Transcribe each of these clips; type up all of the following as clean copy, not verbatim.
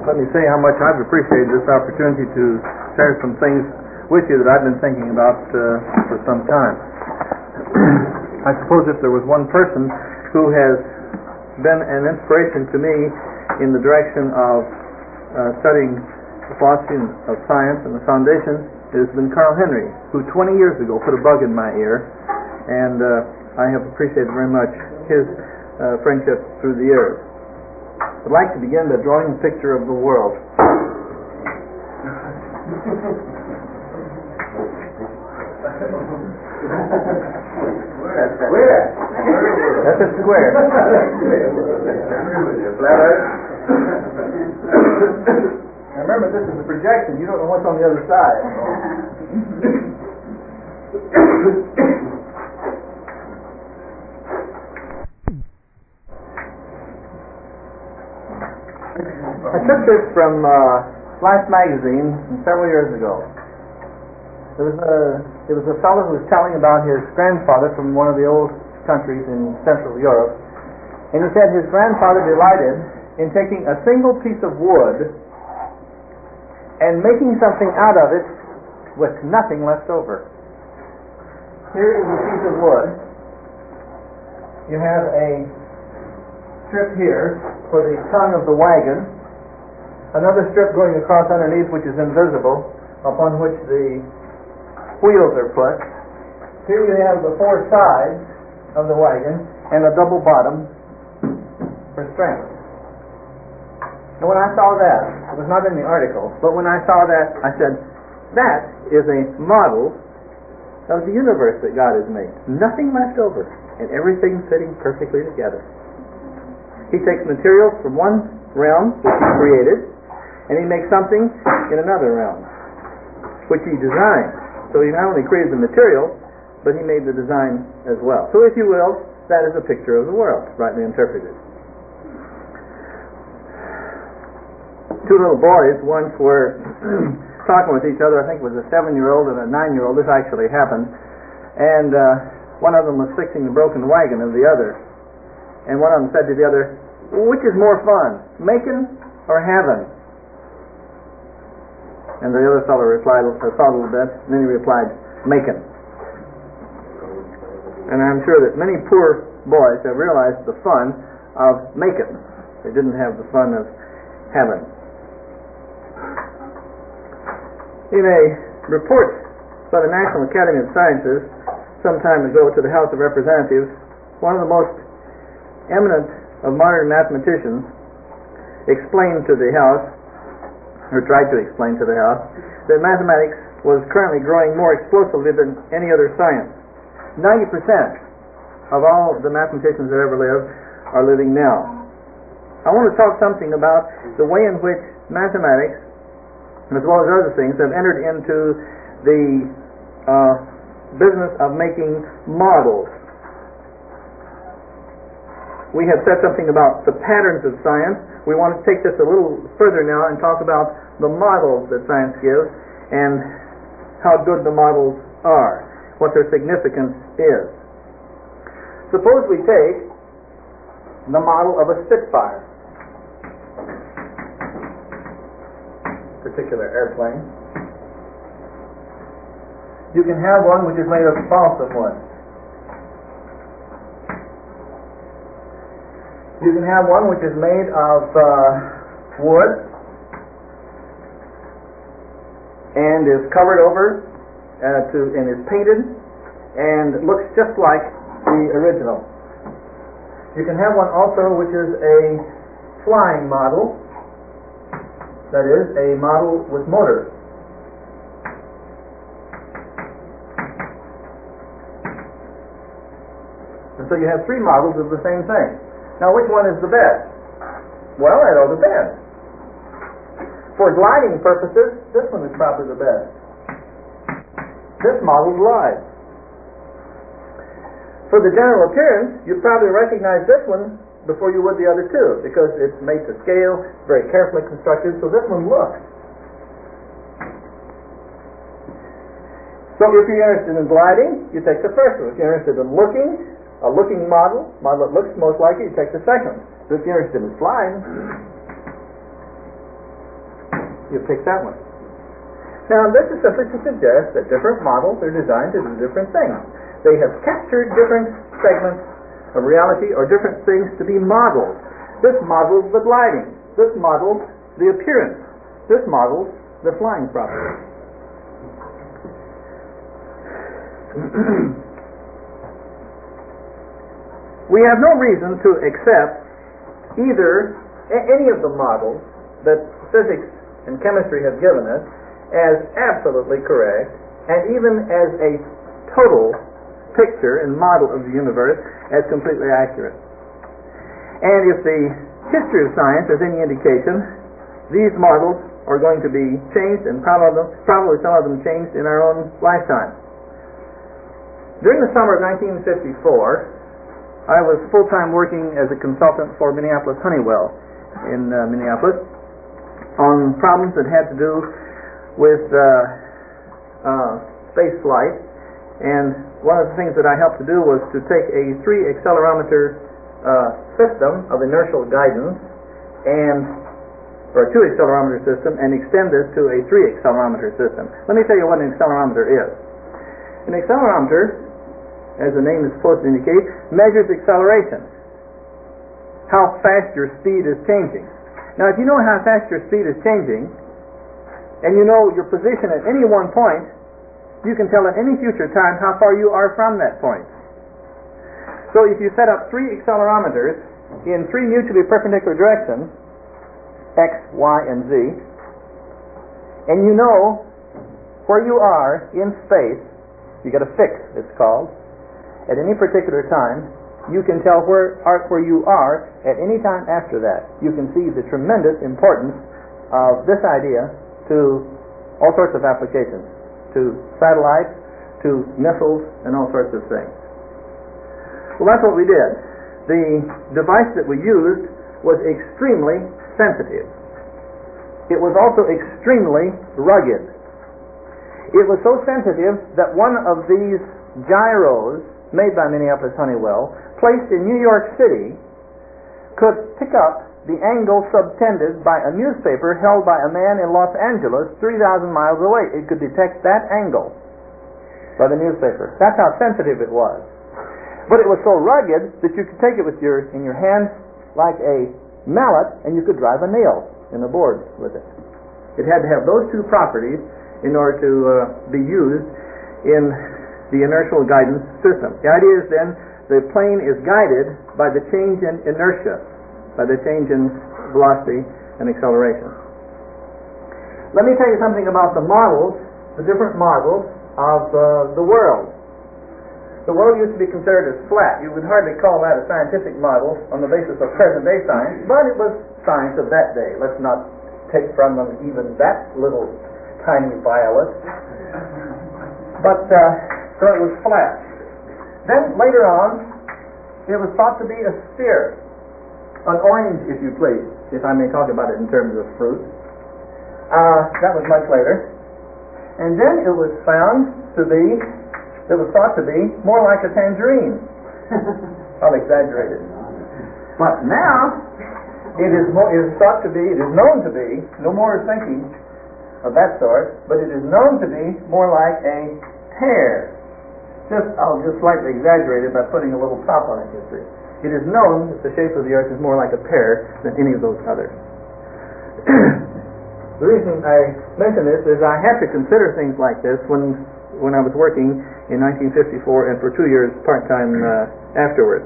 let me say how much I've appreciated this opportunity to share some things with you that I've been thinking about for some time. I suppose if there was one person who has been an inspiration to me in the direction of studying the philosophy of science and the foundation, it has been Carl Henry, who 20 years ago put a bug in my ear, and I have appreciated very much his friendship through the years. I'd like to begin by drawing a picture of the world. That's a square. Now remember, this is a projection. You don't know what's on the other side. I took this from Life magazine several years ago. It was a fellow who was telling about his grandfather from one of the old countries in Central Europe, and he said his grandfather delighted in taking a single piece of wood and making something out of it with nothing left over. Here is a piece of wood. You have a strip here for the tongue of the wagon, another strip going across underneath which is invisible, upon which the wheels are put. Here you have the four sides of the wagon and a double bottom for strength. And when I saw that, it was not in the article, but when I saw that, I said, that is a model of the universe that God has made. Nothing left over, and everything fitting perfectly together. He takes materials from one realm, which he created, and he makes something in another realm, which he designed. So he not only created the material, but he made the design as well. So if you will, that is a picture of the world, rightly interpreted. Two little boys once were talking with each other. I think it was a 7-year-old and a 9-year-old. This actually happened. And one of them was fixing the broken wagon of the other. And one of them said to the other, which is more fun, making or having? And the other fellow replied, thought a little bit, and then he replied, making. And I'm sure that many poor boys have realized the fun of making. They didn't have the fun of having. In a report by the National Academy of Sciences some time ago to the House of Representatives, one of the most eminent of modern mathematicians explained to the House, or tried to explain to the House, that mathematics was currently growing more explosively than any other science. 90% of all the mathematicians that ever lived are living now. I want to talk something about the way in which mathematics, as well as other things, have entered into the business of making models. We have said something about the patterns of science. We want to take this a little further now and talk about the models that science gives and how good the models are, what their significance is. Suppose we take the model of a Spitfire, particular airplane. You can have one which is made of balsam wood. You can have one which is made of wood and is covered over and is painted and looks just like the original. You can have one also which is a flying model, that is, a model with motors. And so you have three models of the same thing. Now, which one is the best? Well, it all depends. For gliding purposes, this one is probably the best. This model glides. For the general appearance, you'd probably recognize this one before you would the other two, because it's made to scale, very carefully constructed, so this one looks. So if you're interested in gliding, you take the first one. If you're interested in a looking model that looks most like it, you take the second one. So if you're interested in flying, you pick that one. Now, this is simply to suggest that different models are designed to do different things. They have captured different segments of reality or different things to be modeled. This models the gliding. This models the appearance. This models the flying property. We have no reason to accept either any of the models that physics and chemistry have given us as absolutely correct, and even as a total picture and model of the universe as completely accurate. And if the history of science is any indication, these models are going to be changed, and probably some of them changed in our own lifetime. During the summer of 1954, I was full-time working as a consultant for Minneapolis Honeywell in Minneapolis on problems that had to do with space flight, and one of the things that I helped to do was to take a 3-accelerometer system of inertial guidance or a 2-accelerometer system and extend this to a 3-accelerometer system. Let me tell you what an accelerometer is. An accelerometer, as the name is supposed to indicate, measures acceleration, how fast your speed is changing. Now, if you know how fast your speed is changing, and you know your position at any one point, you can tell at any future time how far you are from that point. So if you set up 3 accelerometers in 3 mutually perpendicular directions, x, y, and z, and you know where you are in space, you get a fix, it's called, at any particular time, you can tell where you are at any time after that. You can see the tremendous importance of this idea to all sorts of applications, to satellites, to missiles, and all sorts of things. Well, that's what we did. The device that we used was extremely sensitive. It was also extremely rugged. It was so sensitive that one of these gyros made by Minneapolis Honeywell, placed in New York City, could pick up the angle subtended by a newspaper held by a man in Los Angeles 3,000 miles away. It could detect that angle by the newspaper. That's how sensitive it was. But it was so rugged that you could take it in your hand like a mallet, and you could drive a nail in the board with it. It had to have those two properties in order to be used in the inertial guidance system. The idea is then the plane is guided by the change in inertia, by the change in velocity and acceleration. Let me tell you something about the models, the different models of the world. The world used to be considered as flat. You would hardly call that a scientific model on the basis of present-day science, but it was science of that day. Let's not take from them even that little tiny violet. But so it was flat. Then later on, it was thought to be a sphere, an orange, if you please, if I may talk about it in terms of fruit. That was much later. And then it was thought to be more like a tangerine. I'll exaggerate it. But now, it is known to be, no more thinking of that sort, but it is known to be more like a pear. I'll just slightly exaggerate it by putting a little top on it, you see. It is known that the shape of the earth is more like a pear than any of those others. The reason I mention this is I had to consider things like this when I was working in 1954 and for 2 years part-time afterwards.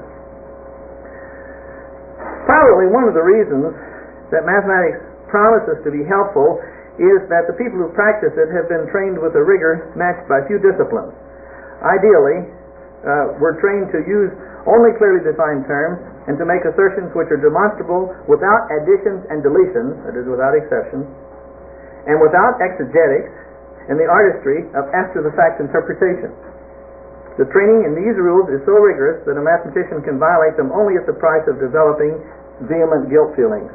Probably one of the reasons that mathematics promises to be helpful is that the people who practice it have been trained with a rigor matched by few disciplines. Ideally, we're trained to use only clearly defined terms and to make assertions which are demonstrable without additions and deletions, that is, without exceptions, and without exegetics and the artistry of after-the-fact interpretation. The training in these rules is so rigorous that a mathematician can violate them only at the price of developing vehement guilt feelings.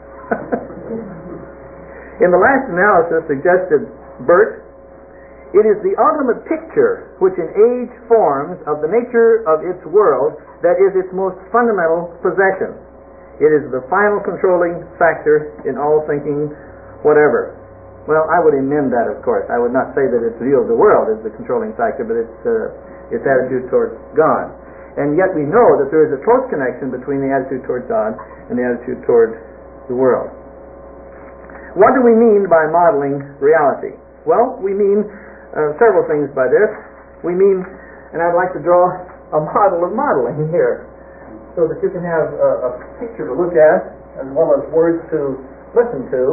In the last analysis, suggested Burt, it is the ultimate picture which an age forms of the nature of its world that is its most fundamental possession. It is the final controlling factor in all thinking whatever. Well, I would amend that, of course. I would not say that its view of the world is the controlling factor, but its attitude towards God. And yet we know that there is a close connection between the attitude towards God and the attitude towards the world. What do we mean by modeling reality? Well, we mean several things by this. We mean, and I'd like to draw a model of modeling here, so that you can have a picture to look at, as well as words to listen to.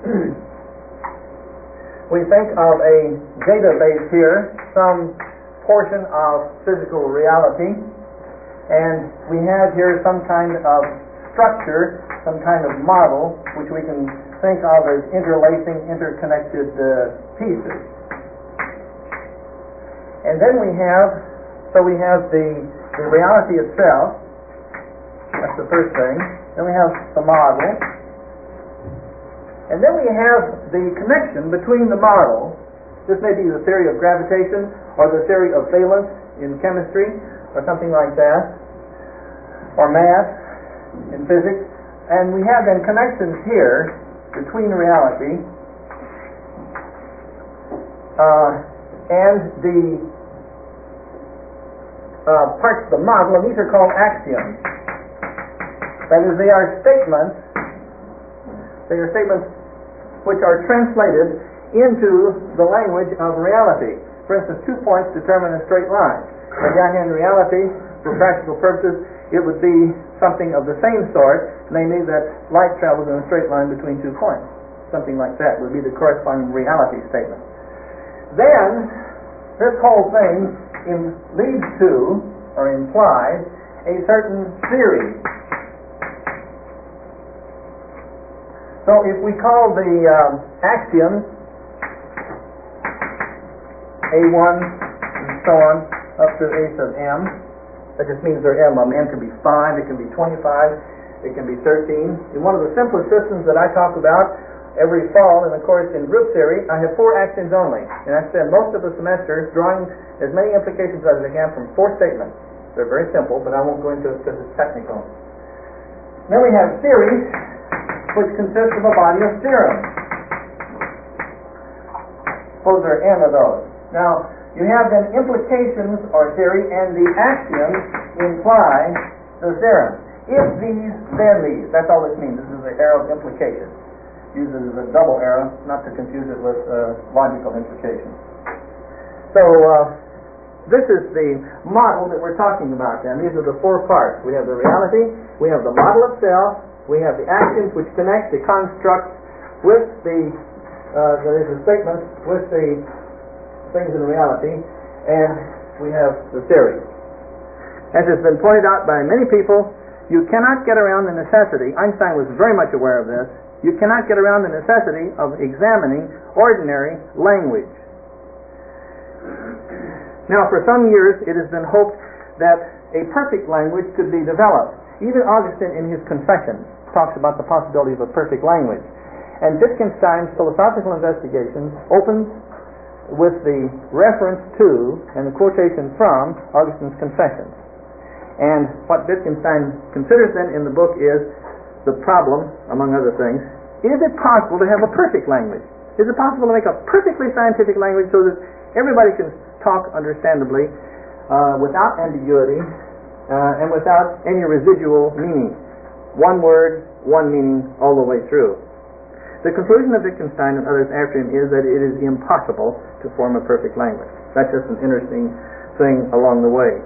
We think of a database here, some portion of physical reality, and we have here some kind of structure, some kind of model, which we can think of as interlacing, interconnected pieces. And then we have the reality itself. That's the first thing. Then we have the model. And then we have the connection between the model. This may be the theory of gravitation or the theory of valence in chemistry or something like that, or math in physics. And we have then connections here between reality and the parts of the model, and these are called axioms. That is, they are statements which are translated into the language of reality. For instance, 2 points determine a straight line. Again, in reality, for practical purposes, it would be something of the same sort, namely that light travels in a straight line between 2 points. Something like that would be the corresponding reality statement. Then, this whole thing leads to, or implies, a certain theory. So if we call the axioms A1 and so on up to A sub m, that just means they're m. M can be 5, it can be 25, it can be 13. In one of the simplest systems that I talk about every fall in the course in group theory, I have 4 axioms only. And I spend most of the semester drawing as many implications as I can from 4 statements. They're very simple, but I won't go into it because it's technical. Then we have theories, which consists of a body of theorems. Suppose there are n of those. Now, you have then implications or theory, and the axioms imply the theorem. If these, then these. That's all this means. This is the arrow of implication. Use it as a double arrow, not to confuse it with logical implication. So, this is the model that we're talking about then. These are the 4 parts. We have the reality, we have the model itself, we have the axioms which connect the constructs with the statements with the things in reality, and we have the theory. As has been pointed out by many people, you cannot get around the necessity, Einstein was very much aware of this, you cannot get around the necessity of examining ordinary language. Now, for some years it has been hoped that a perfect language could be developed. Even Augustine in his Confessions talks about the possibility of a perfect language. And Wittgenstein's philosophical investigations opens with the reference to and the quotation from Augustine's Confessions. And what Wittgenstein considers then in the book is the problem, among other things, is it possible to have a perfect language? Is it possible to make a perfectly scientific language so that everybody can talk understandably without ambiguity and without any residual meaning? One word, one meaning, all the way through. The conclusion of Wittgenstein and others after him is that it is impossible to form a perfect language. That's just an interesting thing along the way.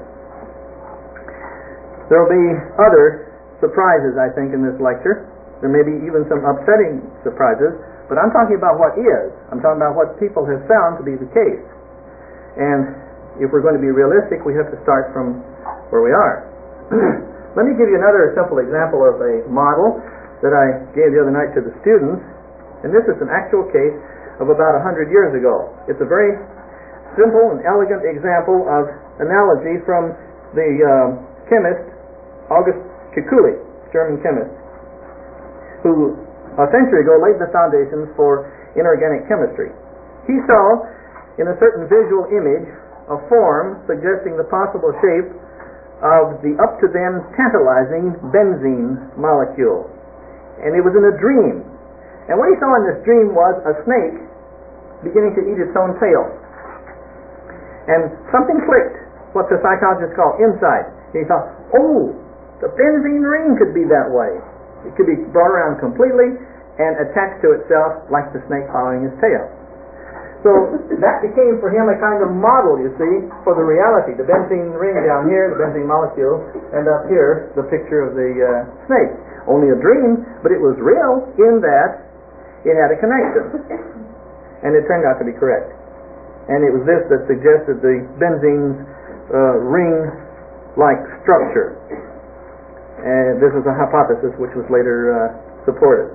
There will be other surprises, I think, in this lecture. There may be even some upsetting surprises, but I'm talking about what is. I'm talking about what people have found to be the case. And if we're going to be realistic, we have to start from where we are. Let me give you another simple example of a model that I gave the other night to the students, and this is an actual case of about 100 years ago. It's a very simple and elegant example of analogy from the chemist August Kekule, German chemist, who a century ago laid the foundations for inorganic chemistry. He saw in a certain visual image a form suggesting the possible shape of the up to then tantalizing benzene molecule. And it was in a dream. And what he saw in this dream was a snake beginning to eat its own tail. And something clicked, what the psychologists call insight. He thought, oh, the benzene ring could be that way. It could be brought around completely and attached to itself like the snake following his tail. So that became for him a kind of model, you see, for the reality. The benzene ring down here, the benzene molecule, and up here, the picture of the snake. Only a dream, but it was real in that it had a connection. And it turned out to be correct. And it was this that suggested the benzene's ring-like structure. And this is a hypothesis which was later supported.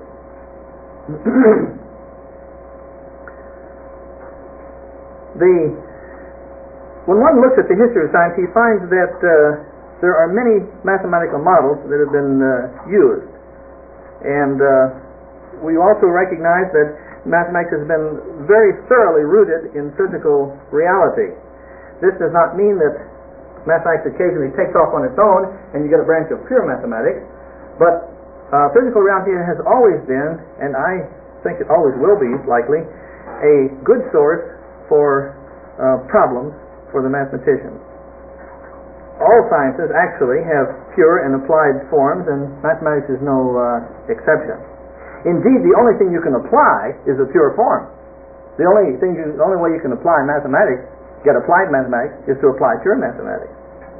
When one looks at the history of science, he finds that there are many mathematical models that have been used. And we also recognize that mathematics has been very thoroughly rooted in physical reality. This does not mean that mathematics occasionally takes off on its own and you get a branch of pure mathematics, but physical reality has always been, and I think it always will be, likely, a good source for problems for the mathematicians. All sciences actually have pure and applied forms, and mathematics is no exception. Indeed, the only thing you can apply is a pure form. The only way you can apply mathematics, get applied mathematics, is to apply pure mathematics.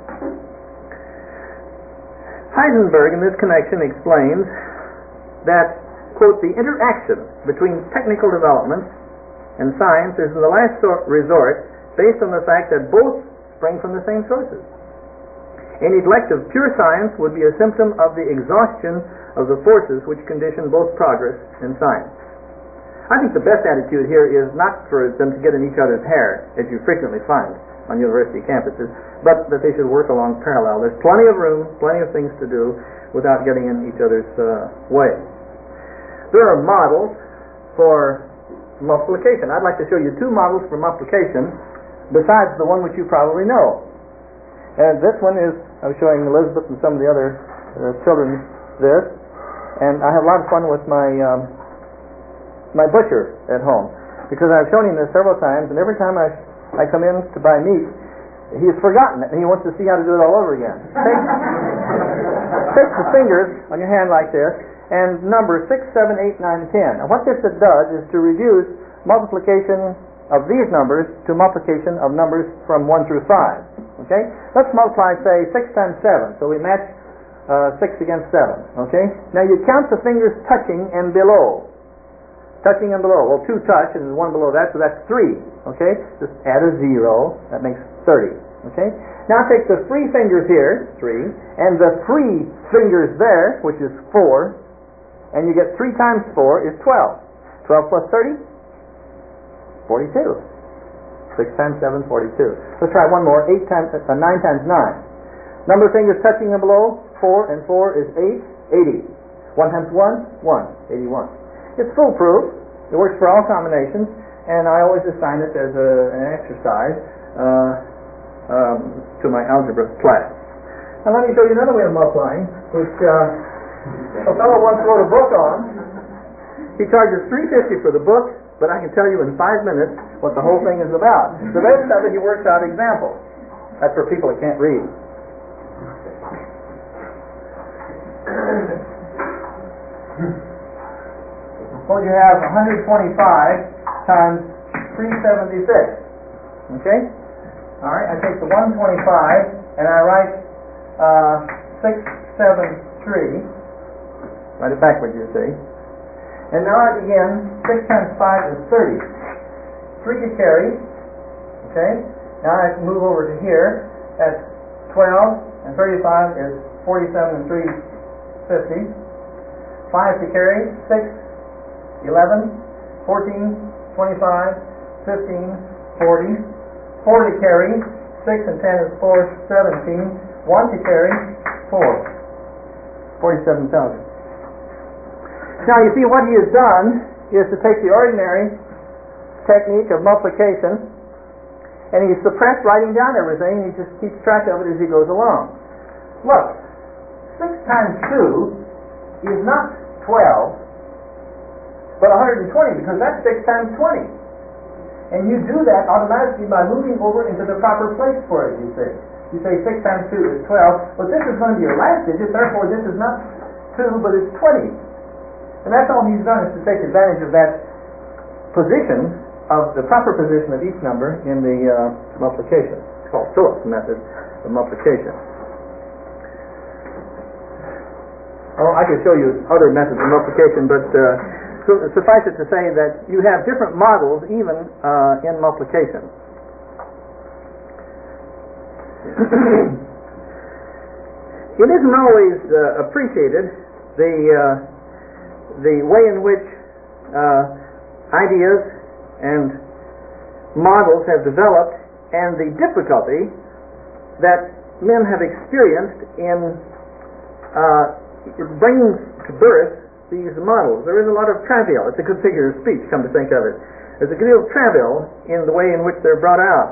Heisenberg, in this connection, explains that, quote, the interaction between technical developments and science is in the last resort based on the fact that both spring from the same sources. A neglect of pure science would be a symptom of the exhaustion of the forces which condition both progress and science. I think the best attitude here is not for them to get in each other's hair, as you frequently find on university campuses, but that they should work along parallel. There's plenty of room, plenty of things to do without getting in each other's way. There are models for multiplication. I'd like to show you two models for multiplication besides the one which you probably know. And this one is, I was showing Elizabeth and some of the other children this, and I have a lot of fun with my butcher at home, because I've shown him this several times, and every time I come in to buy meat, he's forgotten it, and he wants to see how to do it all over again. Take the fingers on your hand like this, and number 6, 7, 8, 9, 10. And what this does is to reduce multiplication of these numbers to multiplication of numbers from 1 through 5. Okay? Let's multiply, say, 6 times 7. So we match 6 against 7. Okay? Now you count the fingers touching and below. Touching and below. Well, 2 touch, and 1 below that, so that's 3. Okay? Just add a 0. That makes 30. Okay? Now take the 3 fingers here, 3, and the 3 fingers there, which is 4, and you get 3 times 4 is 12. 12 plus 30? 42. 6 times 7, 42. Let's try one more. 9 times 9. Number of fingers touching and below, 4, and 4 is 8, 80. 1 times 1, 1, 81. It's foolproof. It works for all combinations, and I always assign it as an exercise to my algebra class. Now let me show you another way of multiplying, which a fellow once wrote a book on. He charges $3.50 for the book, but I can tell you in 5 minutes what the whole thing is about. The rest of it, he works out examples. That's for people that can't read. Suppose you have 125 times 376. Okay? All right, I take the 125 and I write 673. Write it backwards, you see. And now I begin. 6 times 5 is 30. 3 to carry. Okay? Now I move over to here. That's 12, and 35 is 47 and 3, 50. 5 to carry. 6, 11, 14, 25, 15, 40. 4 to carry. 6 and 10 is 4, 17. 1 to carry. 4. 47,000. Now you see what he has done is to take the ordinary technique of multiplication and he's suppressed writing down everything, and he just keeps track of it as he goes along. Look, 6 times 2 is not 12. but 120, because that's 6 times 20. And you do that automatically by moving over into the proper place for it, you see. You say 6 times 2 is 12, but this is going to be your last digit, therefore this is not 2, but it's 20. And that's all he's done, is to take advantage of that position, of the proper position of each number in the multiplication. It's called Phillips' method of multiplication. Oh, I could show you other methods of multiplication, but suffice it to say that you have different models even in multiplication. It isn't always appreciated the way in which ideas and models have developed, and the difficulty that men have experienced in bringing to birth these models. There is a lot of travail. It's a good figure of speech, come to think of it. There's a good deal of travail in the way in which they're brought out.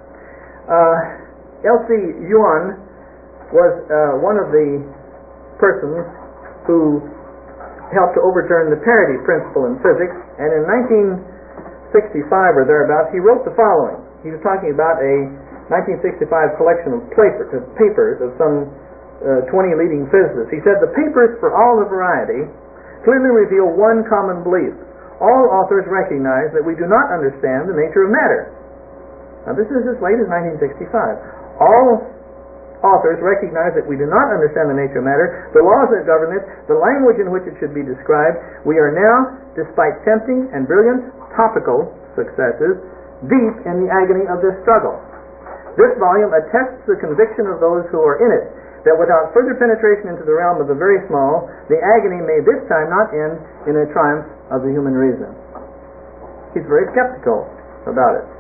L.C. Yuan was one of the persons who helped to overturn the parity principle in physics, and in 1965 or thereabouts, he wrote the following. He was talking about a 1965 collection of papers of some 20 leading physicists. He said, "The papers for all the variety clearly reveal one common belief. All authors recognize that we do not understand the nature of matter." Now this is as late as 1965. All authors recognize that we do not understand the nature of matter, the laws that govern it, the language in which it should be described. We are now, despite tempting and brilliant topical successes, deep in the agony of this struggle. This volume attests the conviction of those who are in it, that without further penetration into the realm of the very small, the agony may this time not end in a triumph of the human reason. He's very skeptical about it.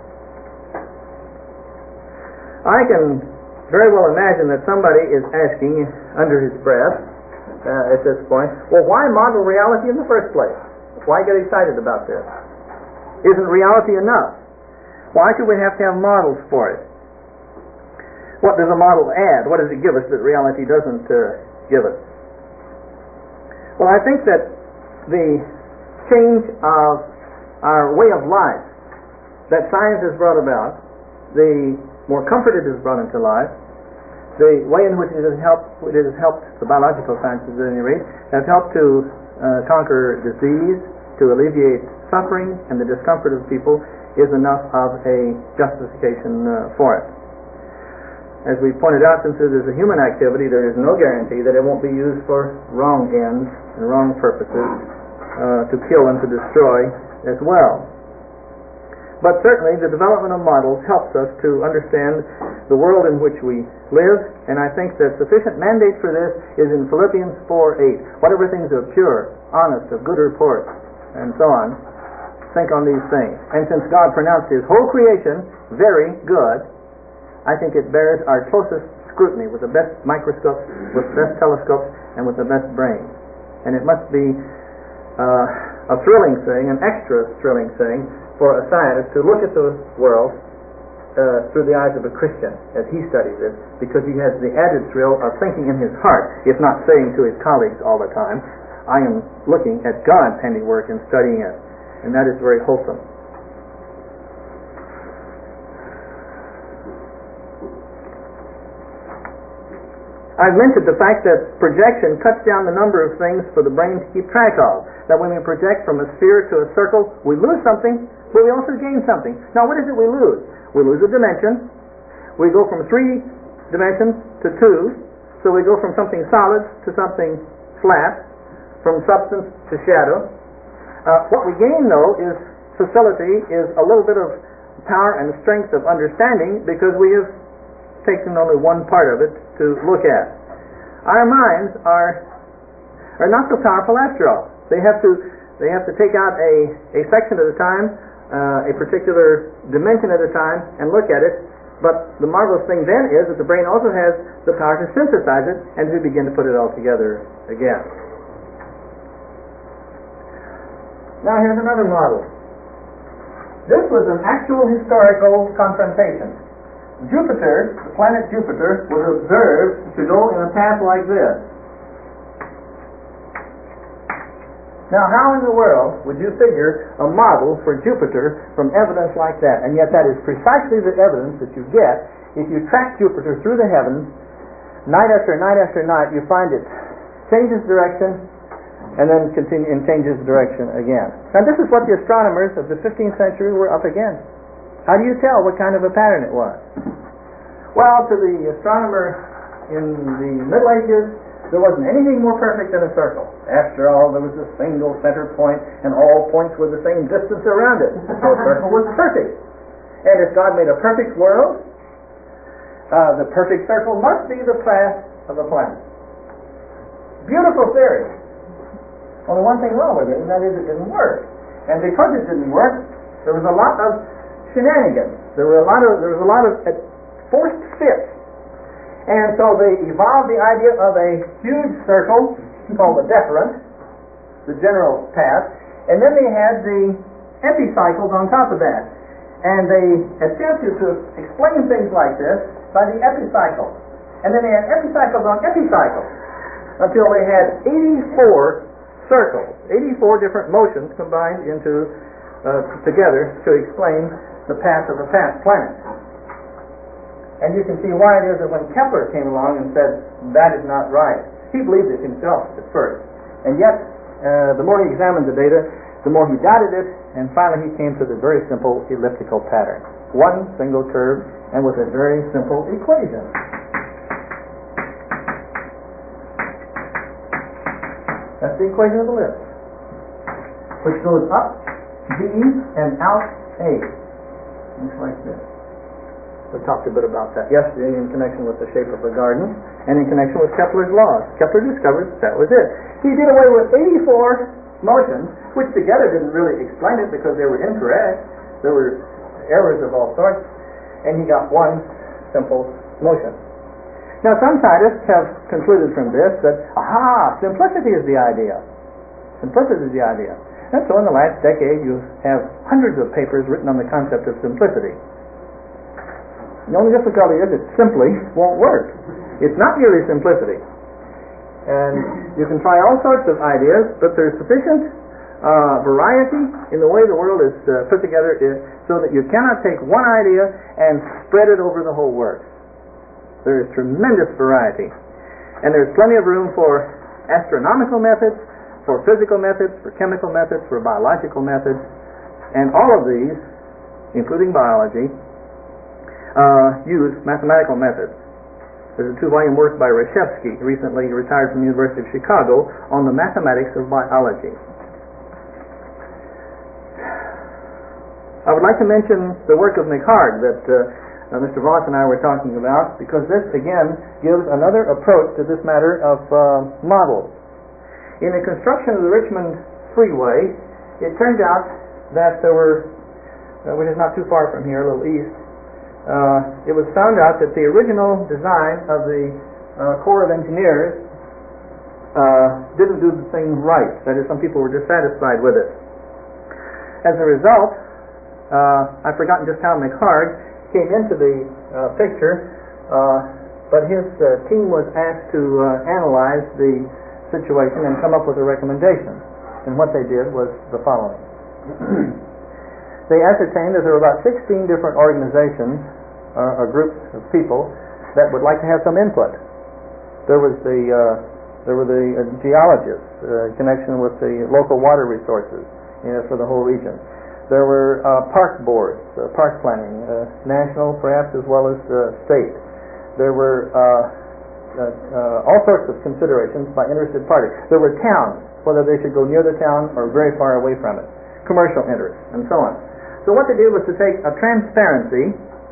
I can very well imagine that somebody is asking under his breath at this point, well, why model reality in the first place? Why get excited about this? Isn't reality enough? Why should we have to have models for it? What does a model add? What does it give us that reality doesn't give us? Well, I think that the change of our way of life that science has brought about, the more comfort it has brought into life, the way in which it has helped the biological sciences at any rate, has helped to conquer disease, to alleviate suffering and the discomfort of people, is enough of a justification for it. As we pointed out, since it is a human activity, there is no guarantee that it won't be used for wrong ends and wrong purposes, to kill and to destroy as well. But certainly the development of models helps us to understand the world in which we live, and I think that sufficient mandate for this is in Philippians 4:8. Whatever things are pure, honest, of good report, and so on, think on these things. And since God pronounced His whole creation very good, I think it bears our closest scrutiny with the best microscopes, with the best telescopes, and with the best brains. And it must be a thrilling thing, an extra thrilling thing, for a scientist to look at the world through the eyes of a Christian as he studies it, because he has the added thrill of thinking in his heart, if not saying to his colleagues all the time, I am looking at God's handiwork and studying it. And that is very wholesome. I've mentioned the fact that projection cuts down the number of things for the brain to keep track of. That when we project from a sphere to a circle, we lose something, but we also gain something. Now, what is it we lose? We lose a dimension. We go from 3 dimensions to 2. So we go from something solid to something flat, from substance to shadow. What we gain, though, is facility, is a little bit of power and strength of understanding, because we have taken only one part of it to look at. Our minds are not so powerful after all. They have to take out a section at a time, a particular dimension at a time, and look at it. But the marvelous thing then is that the brain also has the power to synthesize it and to begin to put it all together again. Now here's another model. This was an actual historical confrontation. Jupiter, the planet Jupiter, was observed to go in a path like this. Now, how in the world would you figure a model for Jupiter from evidence like that? And yet that is precisely the evidence that you get if you track Jupiter through the heavens, night after night after night. You find it changes direction and then changes direction again. Now, this is what the astronomers of the 15th century were up against. How do you tell what kind of a pattern it was? Well, to the astronomer in the Middle Ages, there wasn't anything more perfect than a circle. After all, there was a single center point, and all points were the same distance around it. So a circle was perfect. And if God made a perfect world, the perfect circle must be the path of the planet. Beautiful theory. Only one thing wrong with it, and that is it didn't work. And because it didn't work, there was a lot of shenanigans. There was a lot of forced fits. And so they evolved the idea of a huge circle called the deferent, the general path, and then they had the epicycles on top of that. And they attempted to explain things like this by the epicycle. And then they had epicycles on epicycles until they had 84 circles, 84 different motions combined into together to explain the path of the planet. And you can see why it is that when Kepler came along and said, that is not right, he believed it himself at first. And yet, the more he examined the data, the more he doubted it, and finally he came to the very simple elliptical pattern. One single curve, and with a very simple equation. That's the equation of the ellipse, which goes up B and out A. Looks like this. We talked a bit about that yesterday in connection with the shape of the garden and in connection with Kepler's laws. Kepler discovered that was it. He did away with 84 motions, which together didn't really explain it because they were incorrect. There were errors of all sorts, and he got one simple motion. Now, some scientists have concluded from this that, simplicity is the idea. Simplicity is the idea. And so in the last decade, you have hundreds of papers written on the concept of simplicity. The only difficulty is it simply won't work. It's not merely simplicity. And you can try all sorts of ideas, but there's sufficient variety in the way the world is put together so that you cannot take one idea and spread it over the whole works. There is tremendous variety. And there's plenty of room for astronomical methods, for physical methods, for chemical methods, for biological methods, and all of these, including biology, use mathematical methods. There's a 2-volume work by Reshevsky, recently retired from the University of Chicago, on the mathematics of biology. I would like to mention the work of McHarg that Mr. Voss and I were talking about, because this, again, gives another approach to this matter of models. In the construction of the Richmond Freeway, it turned out that there were, which is not too far from here, a little east, it was found out that the original design of the Corps of Engineers didn't do the thing right. That is, some people were dissatisfied with it. As a result, I've forgotten just how McHarg came into the picture, but his team was asked to analyze the situation and come up with a recommendation. And what they did was the following. They ascertained that there were about 16 different organizations or groups of people that would like to have some input. There were the geologists in connection with the local water resources for the whole region. There were park boards, park planning, national perhaps as well as state. There were all sorts of considerations by interested parties. There were towns, whether they should go near the town or very far away from it, commercial interests, and so on. So what they did was to take a transparency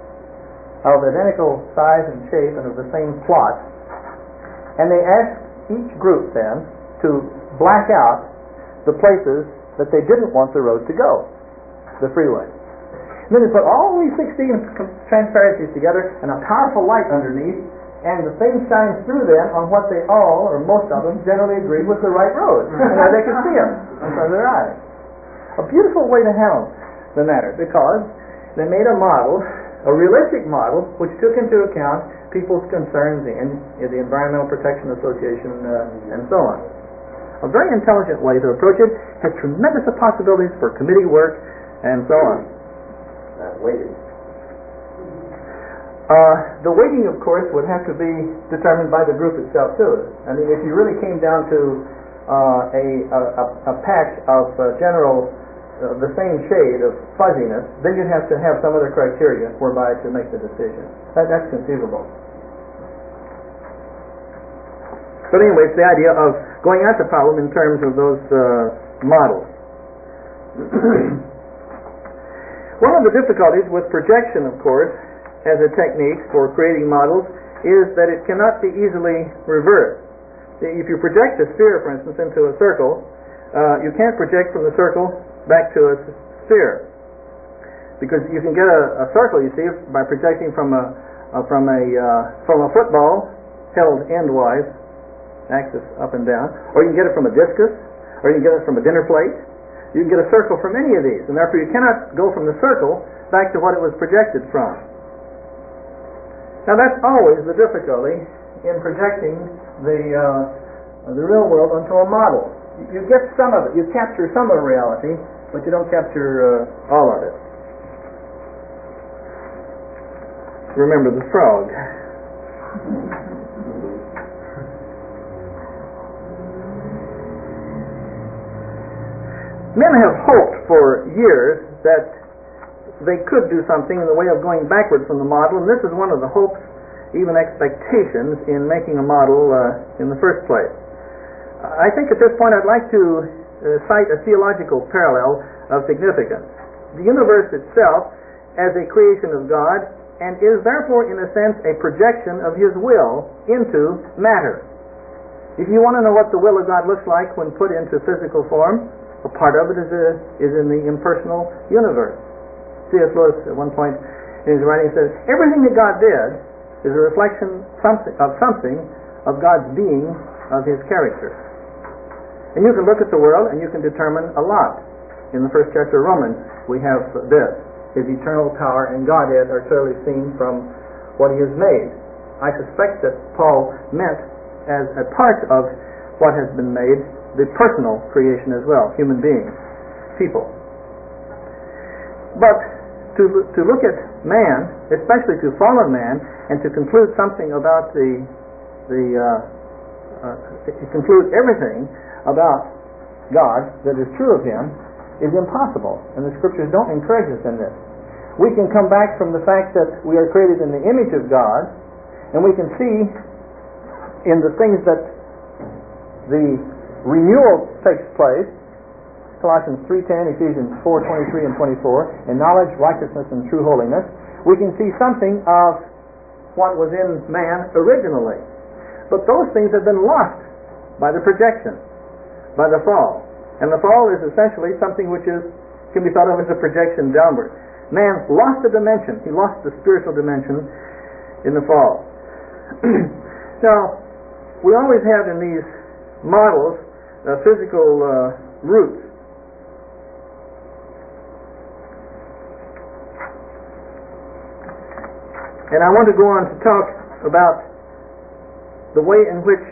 of identical size and shape and of the same plot, and they asked each group then to black out the places that they didn't want the road to go, the freeway. And then they put all these 16 transparencies together and a powerful light underneath, and the thing shines through them on what they all, or most of them, generally agreed was the right road. And now they could see them in front of their eyes. A beautiful way to handle the matter, because they made a model, a realistic model, which took into account people's concerns, the Environmental Protection Association, and so on. A very intelligent way to approach it, has tremendous possibilities for committee work and so on. Weighting. The weighting, of course, would have to be determined by the group itself too. I mean, if you really came down to a patch of general the same shade of fuzziness, then you'd have to have some other criteria whereby to make the decision. That's conceivable. But anyway, it's the idea of going at the problem in terms of those models. One of the difficulties with projection, of course, as a technique for creating models, is that it cannot be easily reversed. If you project a sphere, for instance, into a circle, you can't project from the circle back to a sphere, because you can get a circle, you see, by projecting from a football held endwise, axis up and down, or you can get it from a discus, or you can get it from a dinner plate. You can get a circle from any of these, and therefore you cannot go from the circle back to what it was projected from. Now that's always the difficulty in projecting the real world onto a model. You get some of it, you capture some of reality, but you don't capture all of it. Remember the frog. Men have hoped for years that they could do something in the way of going backward from the model, and this is one of the hopes, even expectations, in making a model in the first place. I think at this point I'd like to cite a theological parallel of significance. The universe itself as a creation of God, and is therefore in a sense a projection of His will into matter. If you want to know what the will of God looks like when put into physical form, a part of it is in the impersonal universe. C.S. Lewis at one point in his writing says, everything that God did is a reflection of something of God's being, of His character. And you can look at the world and you can determine a lot. In the first chapter of Romans, we have this. His eternal power and Godhead are clearly seen from what He has made. I suspect that Paul meant as a part of what has been made the personal creation as well, human beings, people. But to look at man, especially to fallen man, and to conclude something about to conclude everything about God that is true of Him is impossible, and the Scriptures don't encourage us in this. We can come back from the fact that we are created in the image of God, and we can see in the things that the renewal takes place, Colossians 3:10, Ephesians 4:23 and 24, in knowledge, righteousness, and true holiness, we can see something of what was in man originally. But those things have been lost by the projection, by the fall. And the fall is essentially something which can be thought of as a projection downward. Man lost a dimension. He lost the spiritual dimension in the fall. Now, we always have in these models physical roots. And I want to go on to talk about the way in which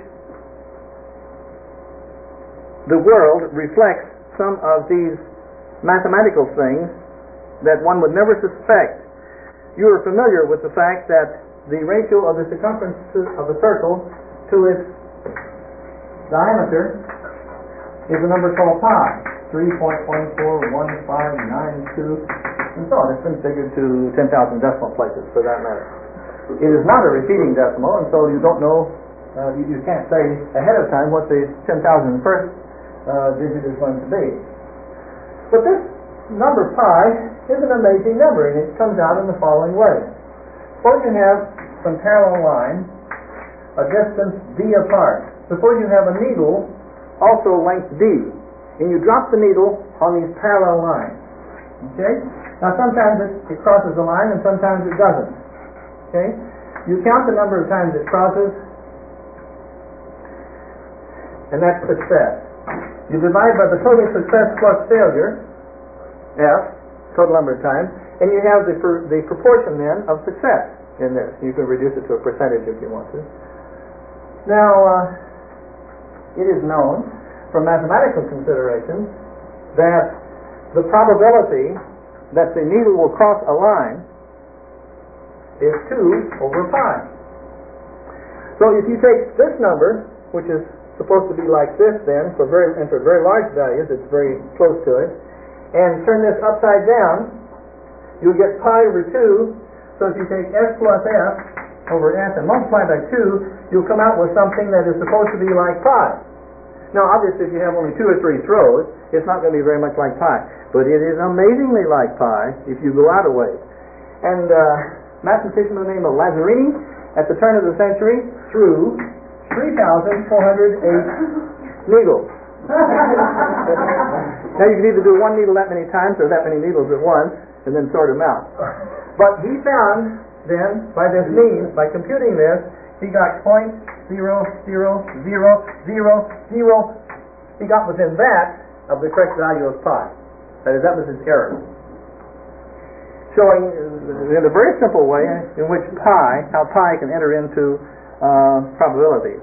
the world reflects some of these mathematical things that one would never suspect. You are familiar with the fact that the ratio of the circumference of a circle to its diameter is a number called pi, 3.141592, and so on. It's been figured to 10,000 decimal places for that matter. It is not a repeating decimal, and so you don't know, you can't say ahead of time what the 10,001st digit is going to be. But this number pi is an amazing number, and it comes out in the following way. Suppose you have some parallel lines, a distance d apart. Suppose you have a needle also length d, and you drop the needle on these parallel lines. Okay? Now sometimes it crosses the line and sometimes it doesn't. Okay? You count the number of times it crosses, and that's success. You divide by the total success plus failure, F, total number of times, and you have the proportion then of success in this. You can reduce it to a percentage if you want to. Now, it is known from mathematical considerations that the probability that the needle will cross a line is 2 over pi. So if you take this number, which is supposed to be like this then, for very large values, it's very close to it, and turn this upside down, you'll get pi over 2. So if you take s plus f over s and multiply by 2, you'll come out with something that is supposed to be like pi. Now obviously if you have only 2 or 3 throws, it's not going to be very much like pi. But it is amazingly like pi if you go out a ways. And mathematician by the name of Lazzarini, at the turn of the century, threw 3,408 needles. Now you can either do one needle that many times or that many needles at once, and then sort them out. But he found then, by this means, by computing this, he got 0.00000. He got within that of the correct value of pi. That is, that was his error. Showing in a very simple way in which how pi can enter into probabilities.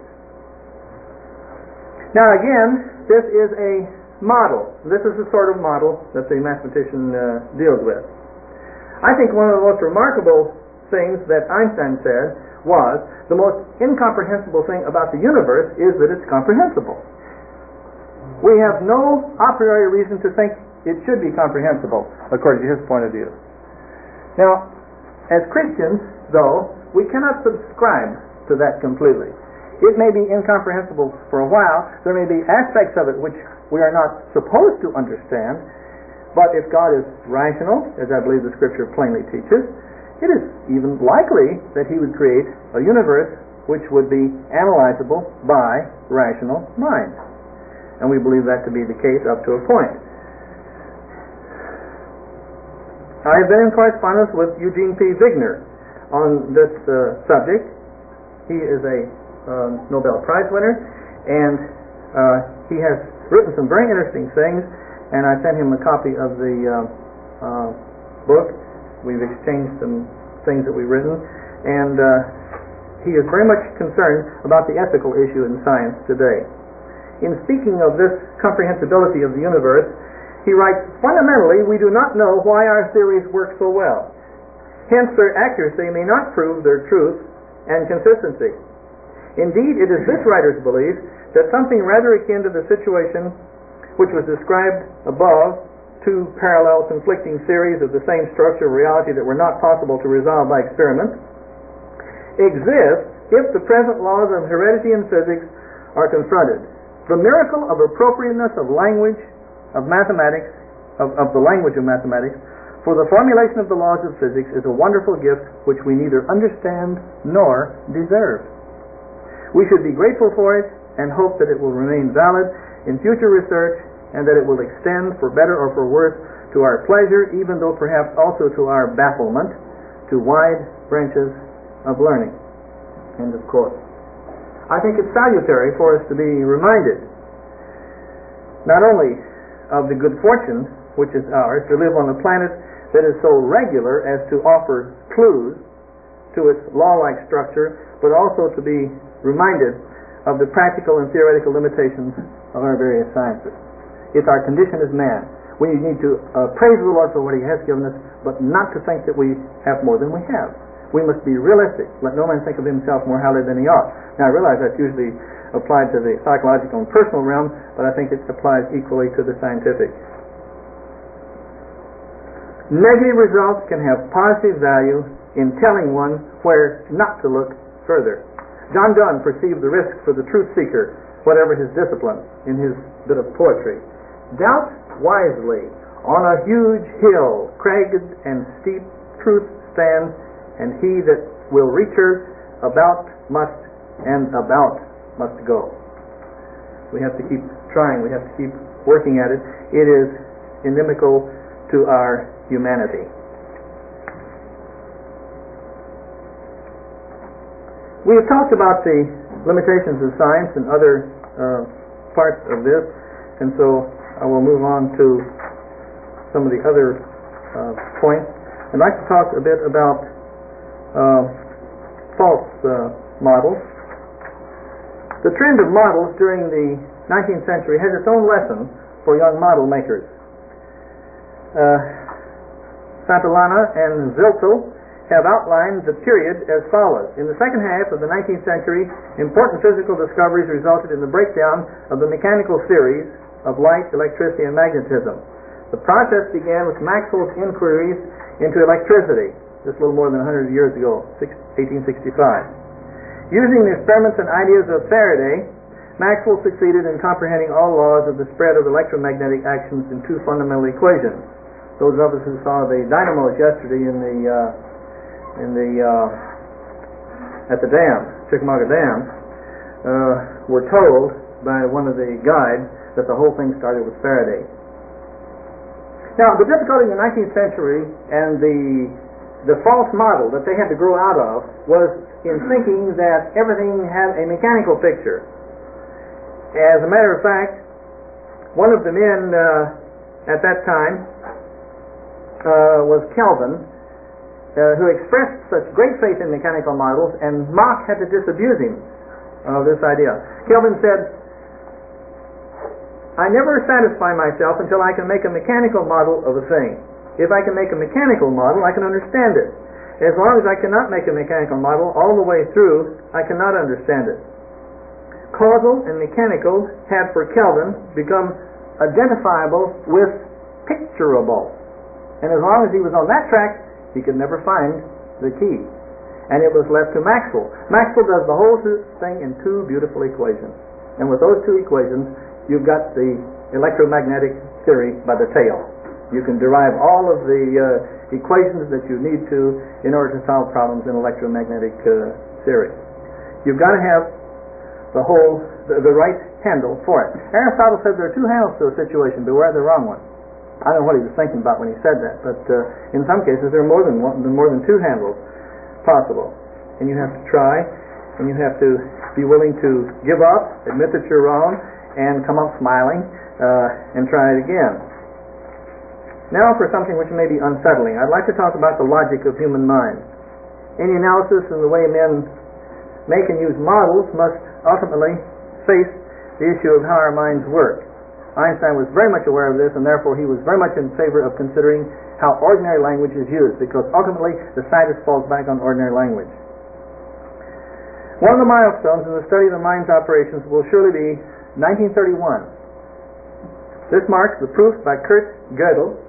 Now again, this is a model. This is the sort of model that the mathematician deals with. I think one of the most remarkable things that Einstein said was the most incomprehensible thing about the universe is that it's comprehensible. We have no a priori reason to think it should be comprehensible, according to his point of view. Now, as Christians, though, we cannot subscribe to that completely. It may be incomprehensible for a while. There may be aspects of it which we are not supposed to understand, but if God is rational, as I believe the Scripture plainly teaches, it is even likely that He would create a universe which would be analyzable by rational minds. And we believe that to be the case up to a point. I have been in correspondence with Eugene P. Wigner on this subject. He is a Nobel Prize winner, and he has written some very interesting things, and I sent him a copy of the book. We've exchanged some things that we've written, and he is very much concerned about the ethical issue in science today. In speaking of this comprehensibility of the universe, he writes, "Fundamentally, we do not know why our theories work so well. Hence, their accuracy may not prove their truth and consistency. Indeed, it is this writer's belief that something rather akin to the situation which was described above, two parallel conflicting theories of the same structure of reality that were not possible to resolve by experiment, exists if the present laws of heredity and physics are confronted. The miracle of appropriateness of language of mathematics, of the language of mathematics, for the formulation of the laws of physics is a wonderful gift which we neither understand nor deserve. We should be grateful for it and hope that it will remain valid in future research and that it will extend for better or for worse to our pleasure, even though perhaps also to our bafflement, to wide branches of learning." End of quote. I think it's salutary for us to be reminded not only of the good fortune which is ours to live on a planet that is so regular as to offer clues to its law-like structure, but also to be reminded of the practical and theoretical limitations of our various sciences. It's our condition as man. We need to praise the Lord for what He has given us, but not to think that we have more than we have. We must be realistic. Let no man think of himself more highly than he ought. Now I realize that's usually applied to the psychological and personal realm, but I think it applies equally to the scientific. Negative results can have positive value in telling one where not to look further. John Donne perceived the risk for the truth seeker, whatever his discipline, in his bit of poetry. "Doubt wisely, on a huge hill, cragged and steep, truth stands, and he that will reach her about must go." We have to keep trying. We have to keep working at it. It is inimical to our humanity. We have talked about the limitations of science and other parts of this, and so I will move on to some of the other points. I'd like to talk a bit about false models. The trend of models during the 19th century has its own lesson for young model makers. Santillana and Zilsel have outlined the period as follows. In the second half of the 19th century, important physical discoveries resulted in the breakdown of the mechanical theories of light, electricity, and magnetism. The process began with Maxwell's inquiries into electricity, just a little more than 100 years ago, 1865. Using the experiments and ideas of Faraday, Maxwell succeeded in comprehending all laws of the spread of electromagnetic actions in two fundamental equations. Those of us who saw the dynamos yesterday at the dam, Chickamauga Dam, were told by one of the guides that the whole thing started with Faraday. Now, the difficulty in the 19th century and the false model that they had to grow out of was in thinking that everything had a mechanical picture. As a matter of fact, one of the men at that time was Kelvin, who expressed such great faith in mechanical models, and Mach had to disabuse him of this idea. Kelvin said, "I never satisfy myself until I can make a mechanical model of a thing. If I can make a mechanical model, I can understand it. As long as I cannot make a mechanical model all the way through, I cannot understand it." Causal and mechanical had for Kelvin become identifiable with picturable. And as long as he was on that track, he could never find the key. And it was left to Maxwell. Maxwell does the whole thing in two beautiful equations. And with those two equations, you've got the electromagnetic theory by the tail. You can derive all of the equations that you need to in order to solve problems in electromagnetic theory. You've got to have the right handle for it. Aristotle said there are two handles to a situation. Beware the wrong one. I don't know what he was thinking about when he said that, but in some cases there are more than two handles possible. And you have to try, and you have to be willing to give up, admit that you're wrong, and come up smiling, and try it again. Now for something which may be unsettling. I'd like to talk about the logic of human mind. Any analysis in the way men make and use models must ultimately face the issue of how our minds work. Einstein was very much aware of this, and therefore he was very much in favor of considering how ordinary language is used, because ultimately the scientist falls back on ordinary language. One of the milestones in the study of the mind's operations will surely be 1931. This marks the proof by Kurt Gödel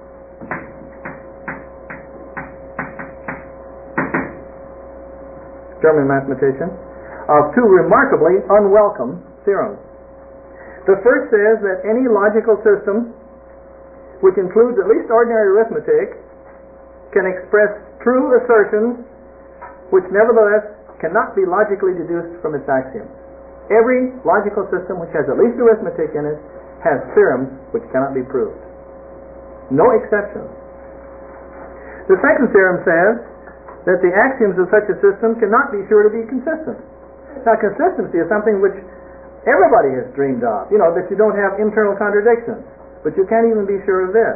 German mathematician, of two remarkably unwelcome theorems. The first says that any logical system which includes at least ordinary arithmetic can express true assertions which nevertheless cannot be logically deduced from its axioms. Every logical system which has at least arithmetic in it has theorems which cannot be proved. No exceptions. The second theorem says that the axioms of such a system cannot be sure to be consistent. Now, consistency is something which everybody has dreamed of, that you don't have internal contradictions, but you can't even be sure of this.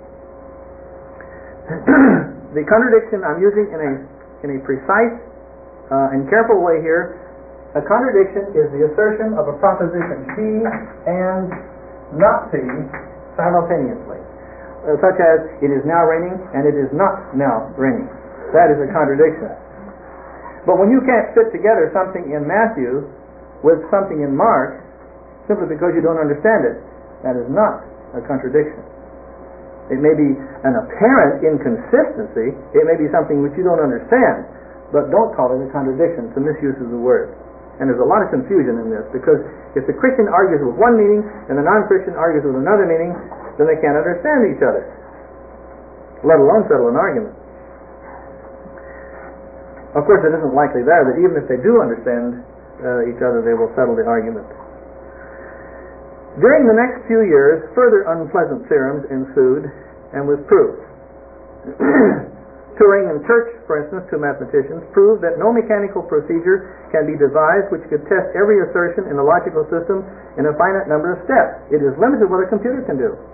The contradiction I'm using in a precise and careful way here, a contradiction is the assertion of a proposition P and not P simultaneously, such as it is now raining and it is not now raining. That is a contradiction. But when you can't fit together something in Matthew with something in Mark, simply because you don't understand it, that is not a contradiction. It may be an apparent inconsistency, it may be something which you don't understand, but don't call it a contradiction. It's a misuse of the word. And there's a lot of confusion in this, because if the Christian argues with one meaning and the non-Christian argues with another meaning, then they can't understand each other, let alone settle an argument. Of course, it isn't likely there that even if they do understand each other, they will settle the argument. During the next few years, further unpleasant theorems ensued and was proved. Turing and Church, for instance, two mathematicians, proved that no mechanical procedure can be devised which could test every assertion in a logical system in a finite number of steps. It is limited what a computer can do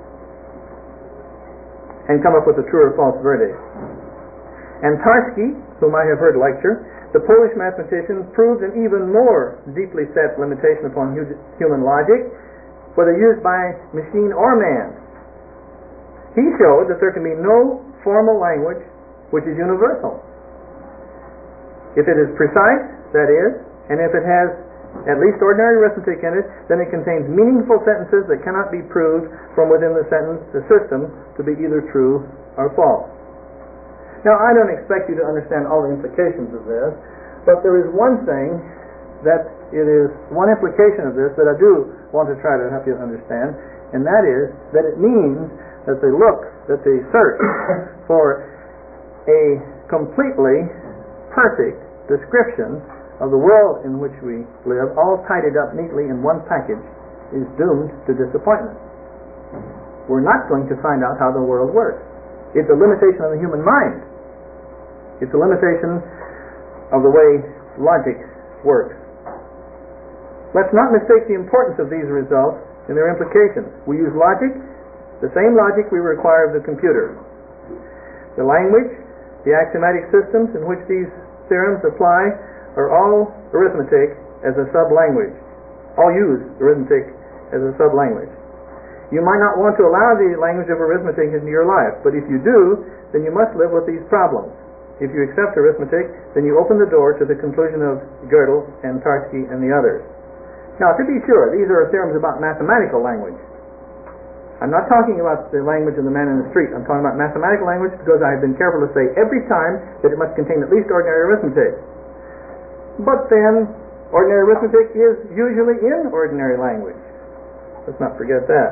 and come up with a true or false verdict. And Tarski, whom I have heard lecture, the Polish mathematician, proved an even more deeply set limitation upon human logic, whether used by machine or man. He showed that there can be no formal language which is universal. If it is precise, that is, and if it has at least ordinary arithmetic in it, then it contains meaningful sentences that cannot be proved from within the system to be either true or false. Now, I don't expect you to understand all the implications of this, but there is one thing one implication of this that I do want to try to help you understand, and that is that it means that the search for a completely perfect description of the world in which we live, all tidied up neatly in one package, is doomed to disappointment. We're not going to find out how the world works. It's a limitation of the human mind. It's a limitation of the way logic works. Let's not mistake the importance of these results and their implications. We use logic, the same logic we require of the computer. The language, the axiomatic systems in which these theorems apply are all arithmetic as a sub-language. All use arithmetic as a sub-language. You might not want to allow the language of arithmetic into your life, but if you do, then you must live with these problems. If you accept arithmetic, then you open the door to the conclusion of Gödel and Tarski and the others. Now, to be sure, these are theorems about mathematical language. I'm not talking about the language of the man in the street. I'm talking about mathematical language because I have been careful to say every time that it must contain at least ordinary arithmetic. But then, ordinary arithmetic is usually in ordinary language. Let's not forget that.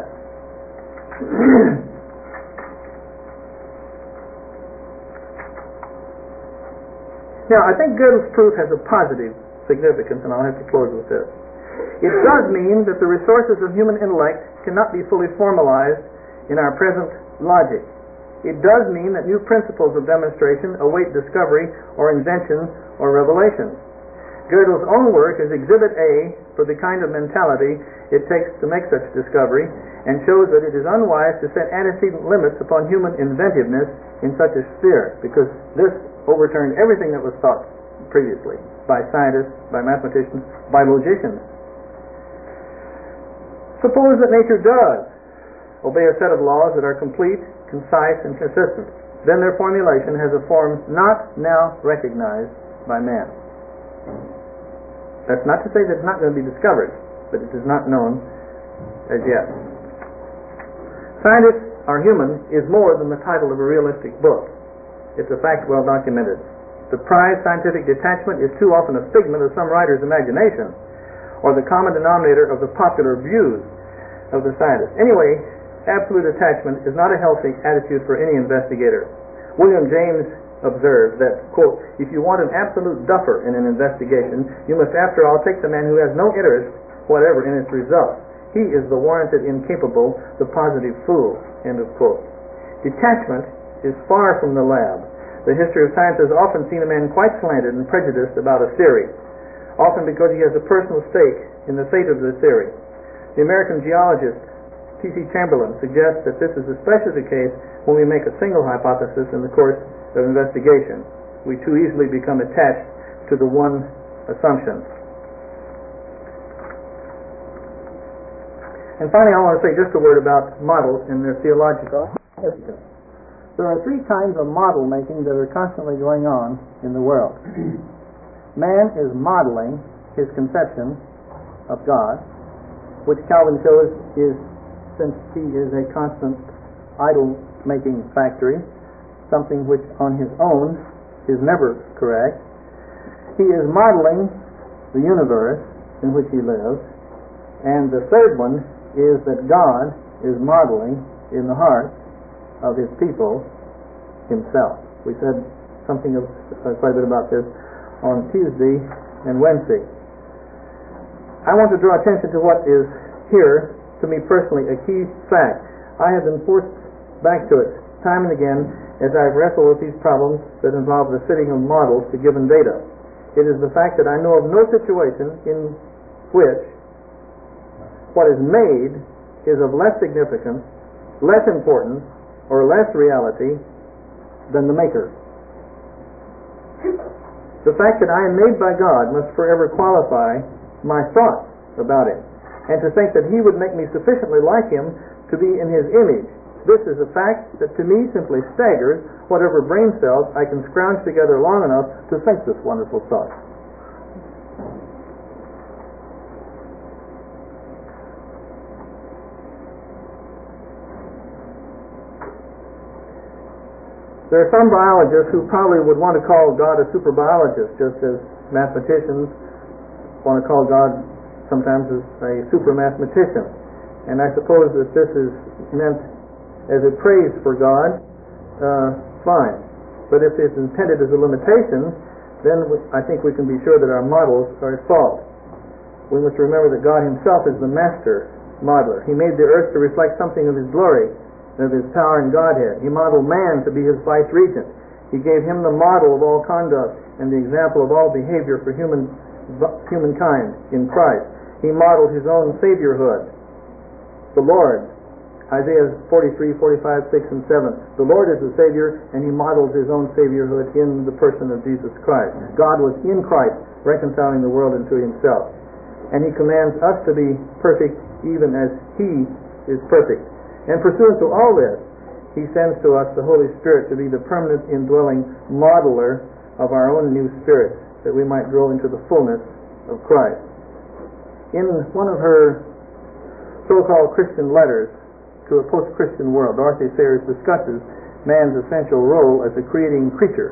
Now, I think Gödel's proof has a positive significance, and I'll have to close with this. It does mean that the resources of human intellect cannot be fully formalized in our present logic. It does mean that new principles of demonstration await discovery or invention or revelation. Gödel's own work is Exhibit A for the kind of mentality it takes to make such discovery, and shows that it is unwise to set antecedent limits upon human inventiveness in such a sphere, because this overturned everything that was thought previously by scientists, by mathematicians, by logicians. Suppose that nature does obey a set of laws that are complete, concise, and consistent. Then their formulation has a form not now recognized by man. That's not to say that it's not going to be discovered, but it is not known as yet. Scientists Are Human is more than the title of a realistic book. It's a fact well documented. The prized scientific detachment is too often a figment of some writer's imagination, or the common denominator of the popular views of the scientist. Anyway, absolute attachment is not a healthy attitude for any investigator. William James observed that, quote, if you want an absolute duffer in an investigation, you must after all take the man who has no interest whatever in its results. He is the warranted incapable, the positive fool, end of quote. Detachment is far from the lab. The history of science has often seen a man quite slanted and prejudiced about a theory, often because he has a personal stake in the fate of the theory. The American geologist T.C. Chamberlain suggests that this is especially the case when we make a single hypothesis in the course of investigation. We too easily become attached to the one assumption. And finally, I want to say just a word about models in their theological history. There are three kinds of model making that are constantly going on in the world. Man is modeling his conception of God, which Calvin shows is, since he is a constant idol-making factory, something which on his own is never correct. He is modeling the universe in which he lives. And the third one is that God is modeling in the heart of his people himself. We said something of quite a bit about this on Tuesday and Wednesday. I want to draw attention to what is here, to me personally, a key fact. I have been forced back to it time and again as I've wrestled with these problems that involve the fitting of models to given data. It is the fact that I know of no situation in which what is made is of less significance, less importance, or less reality than the maker. The fact that I am made by God must forever qualify my thoughts about Him, and to think that He would make me sufficiently like Him to be in His image This is a fact that to me simply staggers whatever brain cells I can scrounge together long enough to think this wonderful thought. There are some biologists who probably would want to call God a superbiologist, just as mathematicians want to call God sometimes as a super mathematician. And I suppose that this is meant as a praise for God, fine. But if it's intended as a limitation, then I think we can be sure that our models are at fault. We must remember that God himself is the master modeler. He made the earth to reflect something of his glory, of his power and Godhead. He modeled man to be his vice-regent. He gave him the model of all conduct and the example of all behavior for humankind in Christ. He modeled his own saviorhood. The Lord, Isaiah 43, 45, 6, and 7. The Lord is the Savior, and he models his own saviorhood in the person of Jesus Christ. God was in Christ, reconciling the world unto himself. And he commands us to be perfect even as he is perfect. And pursuant to all this, he sends to us the Holy Spirit to be the permanent indwelling modeler of our own new spirits, that we might grow into the fullness of Christ. In one of her so-called Christian letters to a post-Christian world, Dorothy Sayers discusses man's essential role as a creating creature.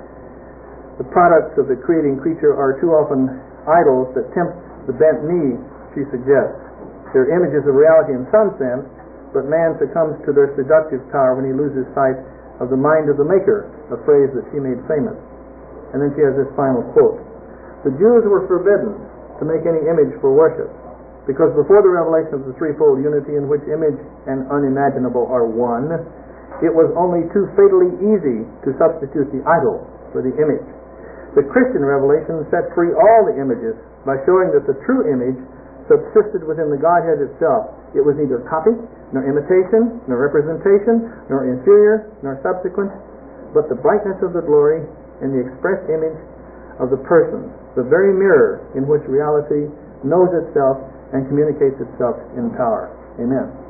The products of the creating creature are too often idols that tempt the bent knee, she suggests. They're images of reality in some sense, but man succumbs to their seductive power when he loses sight of the mind of the Maker, a phrase that she made famous. And then she has this final quote. The Jews were forbidden to make any image for worship, because before the revelation of the threefold unity in which image and unimaginable are one, it was only too fatally easy to substitute the idol for the image. The Christian revelation set free all the images by showing that the true image subsisted within the Godhead itself. It was neither copy, nor imitation, nor representation, nor inferior, nor subsequent, but the brightness of the glory and the express image of the person, the very mirror in which reality knows itself and communicates itself in power. Amen.